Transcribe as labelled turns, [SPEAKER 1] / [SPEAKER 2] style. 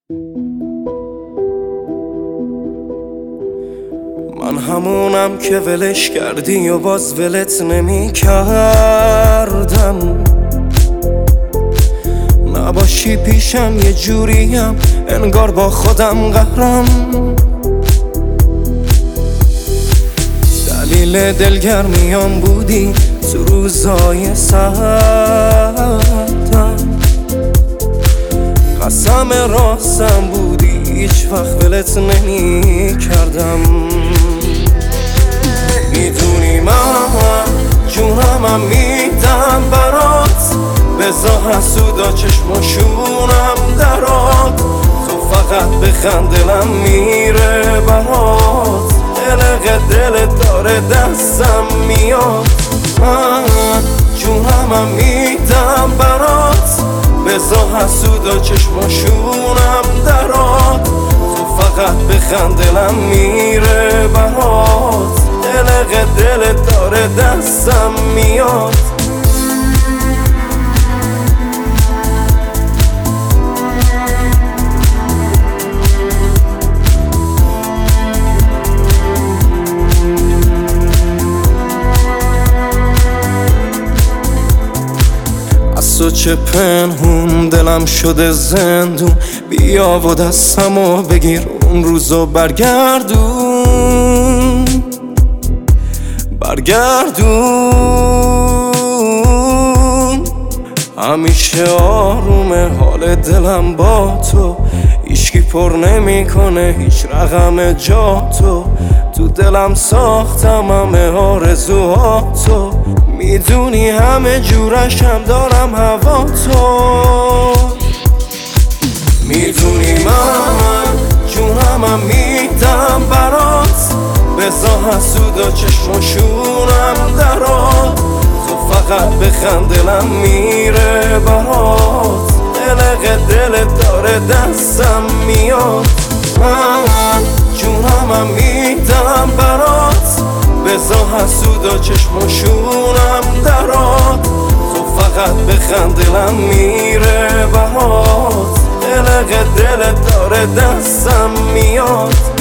[SPEAKER 1] من همونم که ولش کردی و باز ولت نمی کردم. نباشی پیشم یه جوریم انگار با خودم قهرم. دلیل دلگرمیام بودی تو روزای سردم. قسم راستم بودی هیچ وقت ولت نمی کردم. میدونی من جونمم میدم برات، بزا حسودا چشماشونم درات. تو فقط بخند دلم میره برات، قلق دلت داره دستم میاد. من جونمم میدم برات، بزا حسودا چشماشونم درات. تو فقط بخند دلم میره برات، قلق دلت داره دستم میاد. تو چه پنهون دلم شده زندون، بیا و دستمو بگیر اون روزو برگردون. همیشه آرومه حال دلم با تو، هیچکی پر نمی کنه هیچ رقم جا تو. تو دلم ساختم همه آرزوهاتو، میدونی همه جورشم دارم هوا تو. میدونی من جونمم میدم برات، بزا حسودا چشماشونم درات. تو فقط بخند دلم میره برات، قلق دلت داره دستم میاد. من جونمم میدم برات، بزا حسودا چشماشونم درات. تو فقط بخند دلم میره برات، قلق دلت داره دستم میاد.